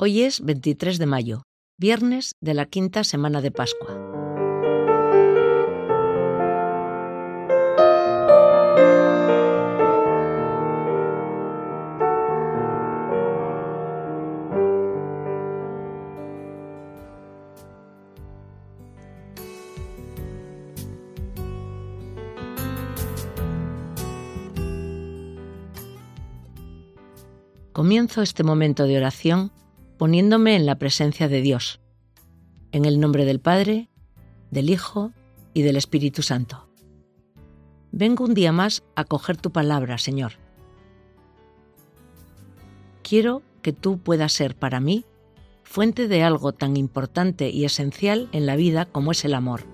Hoy es 23 de mayo, viernes de la quinta semana de Pascua. Comienzo este momento de oración poniéndome en la presencia de Dios, en el nombre del Padre, del Hijo y del Espíritu Santo. Vengo un día más a coger tu palabra, Señor. Quiero que tú puedas ser para mí fuente de algo tan importante y esencial en la vida como es el amor.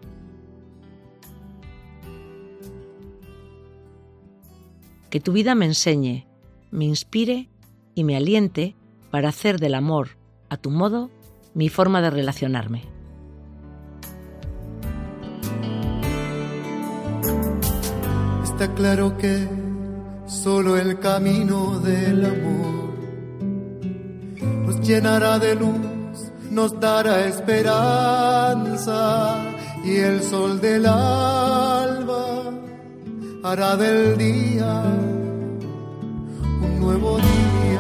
Que tu vida me enseñe, me inspire y me aliente para hacer del amor, a tu modo, mi forma de relacionarme. Está claro que solo el camino del amor nos llenará de luz, nos dará esperanza, y el sol del alba hará del día un nuevo día.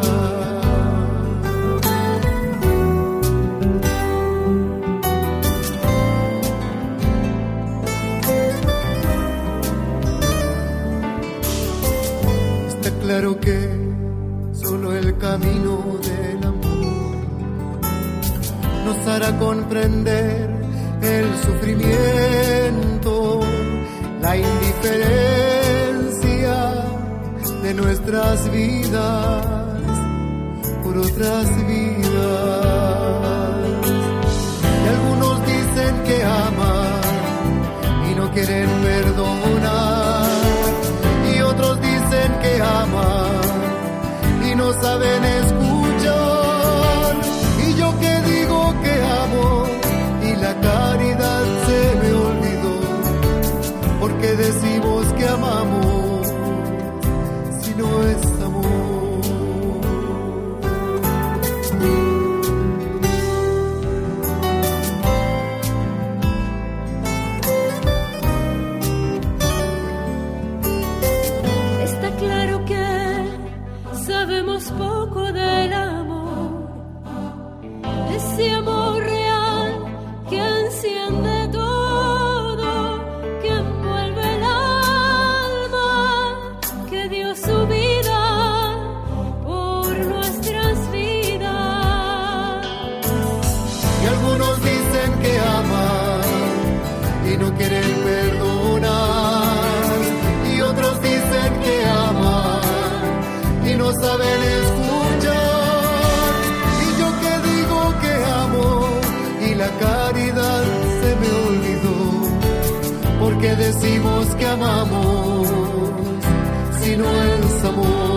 Está claro que solo el camino del amor nos hará comprender el sufrimiento, la indiferencia de nuestras vidas por otras vidas. Y algunos dicen que aman y no quieren perdonar, y otros dicen que aman y no saben escuchar. Y yo que digo que amo y la caridad se me olvidó, porque decimos que amamos si no es amor. Está claro que sabemos poco del amor, ese amor real que enciende todo, que envuelve el alma, que dio su vida por nuestras vidas. Y algunos dicen que aman y no quieren perdonar, y otros dicen que aman y no saben escuchar. Y yo que digo que amo y la caridad se me olvidó, porque decimos que amamos si no es amor.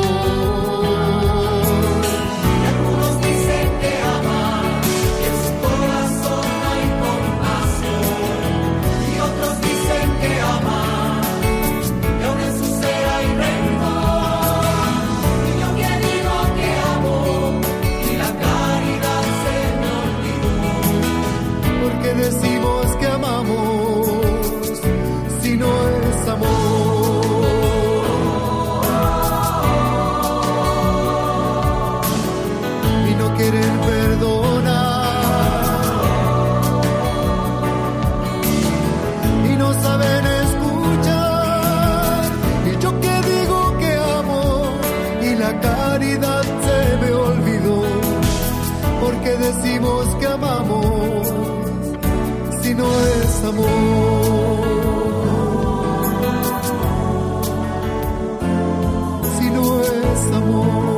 Porque decimos que amamos si no es amor. Y no quieren perdonar y no saben escuchar. Y yo que digo que amo y la caridad se me olvidó, porque decimos que amamos si no es amor, si no es amor.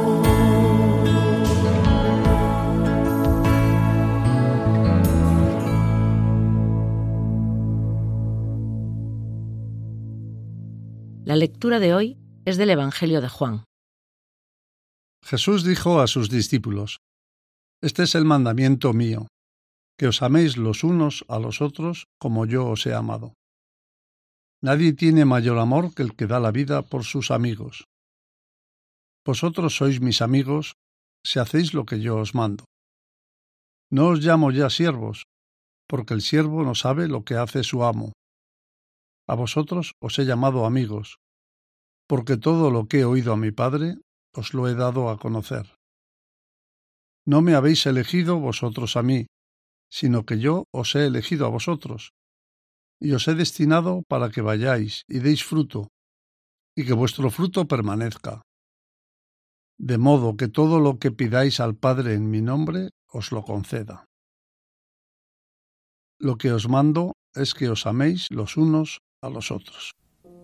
La lectura de hoy es del Evangelio de Juan. Jesús dijo a sus discípulos: Este es el mandamiento mío, que os améis los unos a los otros como yo os he amado. Nadie tiene mayor amor que el que da la vida por sus amigos. Vosotros sois mis amigos si hacéis lo que yo os mando. No os llamo ya siervos, porque el siervo no sabe lo que hace su amo. A vosotros os he llamado amigos, porque todo lo que he oído a mi Padre os lo he dado a conocer. No me habéis elegido vosotros a mí, sino que yo os he elegido a vosotros, y os he destinado para que vayáis y deis fruto, y que vuestro fruto permanezca. De modo que todo lo que pidáis al Padre en mi nombre os lo conceda. Lo que os mando es que os améis los unos a los otros.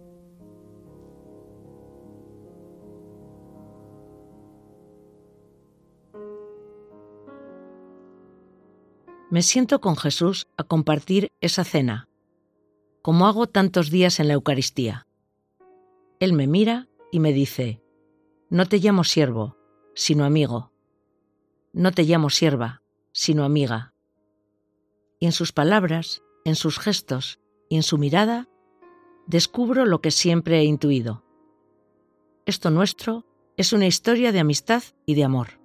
Me siento con Jesús a compartir esa cena, como hago tantos días en la Eucaristía. Él me mira y me dice: no te llamo siervo, sino amigo. No te llamo sierva, sino amiga. Y en sus palabras, en sus gestos y en su mirada, descubro lo que siempre he intuido. Esto nuestro es una historia de amistad y de amor.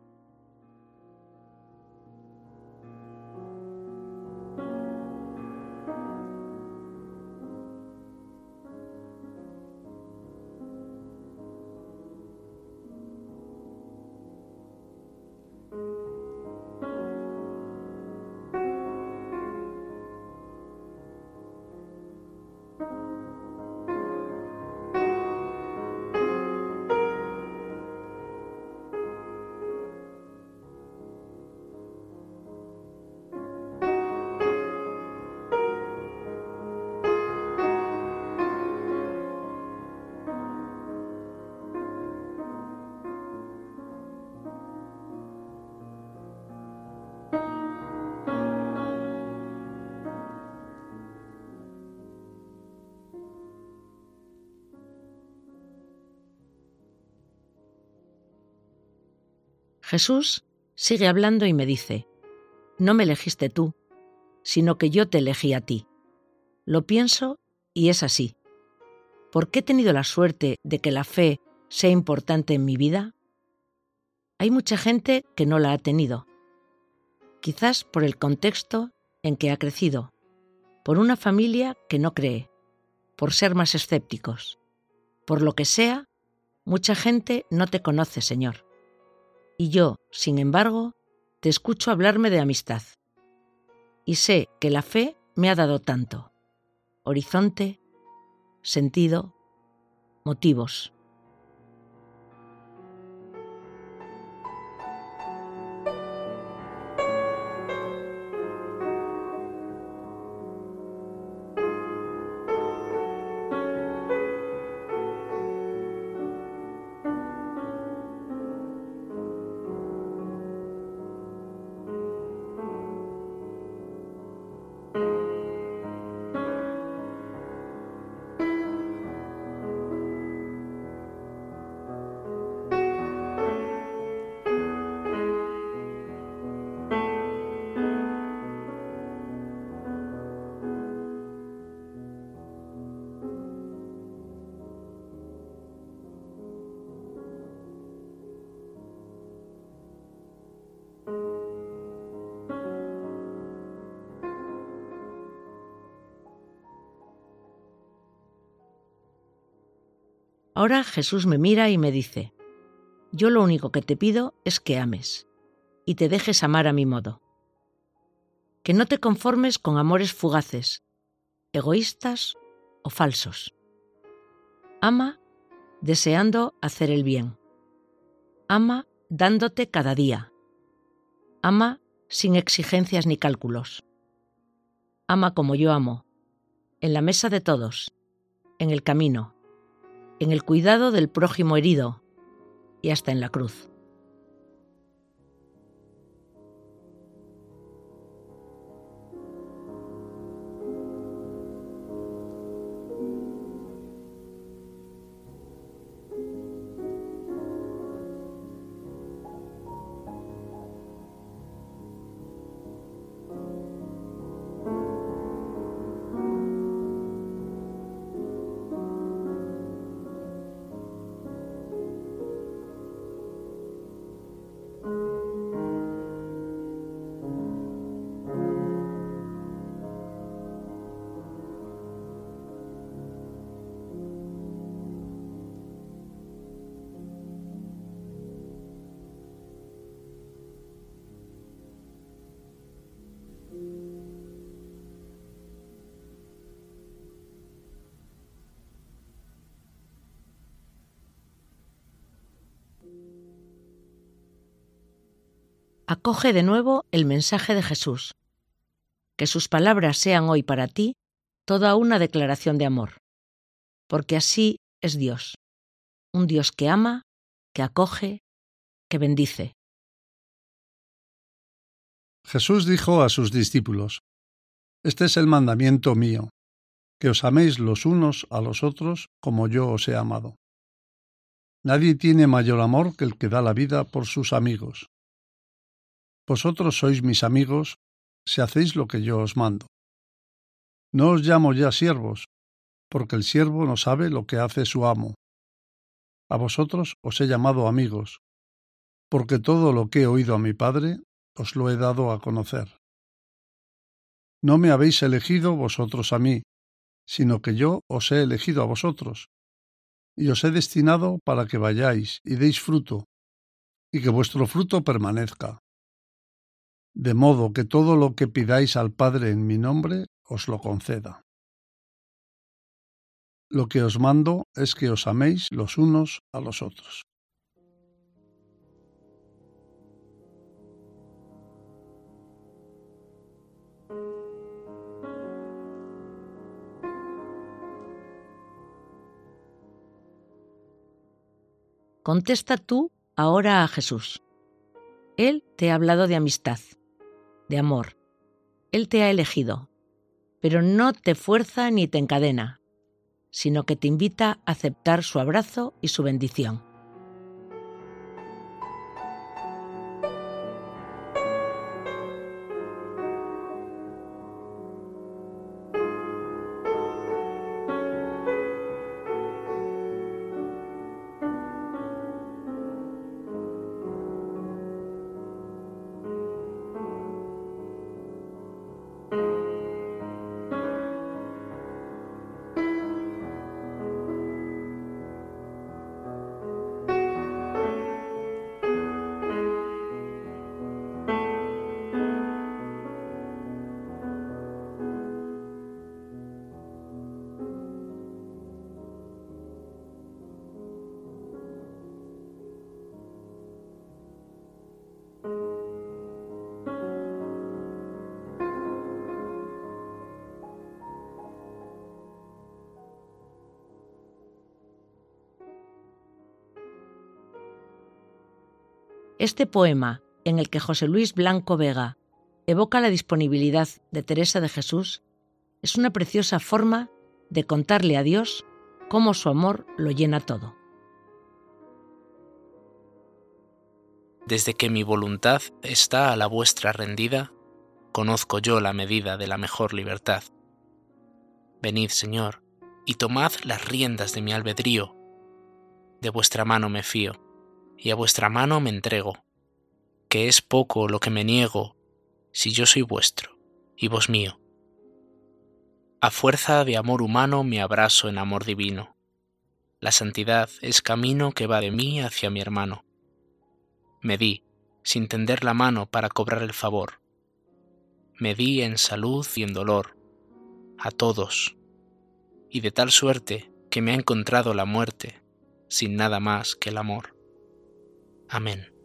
Jesús sigue hablando y me dice: no me elegiste tú, sino que yo te elegí a ti. Lo pienso y es así. ¿Por qué he tenido la suerte de que la fe sea importante en mi vida? Hay mucha gente que no la ha tenido. Quizás por el contexto en que ha crecido, por una familia que no cree, por ser más escépticos. Por lo que sea, mucha gente no te conoce, Señor. Y yo, sin embargo, te escucho hablarme de amistad. Y sé que la fe me ha dado tanto: horizonte, sentido, motivos. Ahora Jesús me mira y me dice: yo lo único que te pido es que ames y te dejes amar a mi modo. Que no te conformes con amores fugaces, egoístas o falsos. Ama deseando hacer el bien. Ama dándote cada día. Ama sin exigencias ni cálculos. Ama como yo amo, en la mesa de todos, en el camino, en el cuidado del prójimo herido y hasta en la cruz. Acoge de nuevo el mensaje de Jesús. Que sus palabras sean hoy para ti toda una declaración de amor, porque así es Dios, un Dios que ama, que acoge, que bendice. Jesús dijo a sus discípulos: Este es el mandamiento mío, que os améis los unos a los otros como yo os he amado. Nadie tiene mayor amor que el que da la vida por sus amigos. Vosotros sois mis amigos si hacéis lo que yo os mando. No os llamo ya siervos, porque el siervo no sabe lo que hace su amo. A vosotros os he llamado amigos, porque todo lo que he oído a mi Padre os lo he dado a conocer. No me habéis elegido vosotros a mí, sino que yo os he elegido a vosotros, y os he destinado para que vayáis y deis fruto, y que vuestro fruto permanezca. De modo que todo lo que pidáis al Padre en mi nombre os lo conceda. Lo que os mando es que os améis los unos a los otros. Contesta tú ahora a Jesús. Él te ha hablado de amistad, de amor. Él te ha elegido, pero no te fuerza ni te encadena, sino que te invita a aceptar su abrazo y su bendición. Este poema, en el que José Luis Blanco Vega evoca la disponibilidad de Teresa de Jesús, es una preciosa forma de contarle a Dios cómo su amor lo llena todo. Desde que mi voluntad está a la vuestra rendida, conozco yo la medida de la mejor libertad. Venid, Señor, y tomad las riendas de mi albedrío. De vuestra mano me fío, y a vuestra mano me entrego, que es poco lo que me niego, si yo soy vuestro, y vos mío. A fuerza de amor humano me abrazo en amor divino. La santidad es camino que va de mí hacia mi hermano. Me di, sin tender la mano para cobrar el favor. Me di en salud y en dolor, a todos, y de tal suerte que me ha encontrado la muerte, sin nada más que el amor. Amén.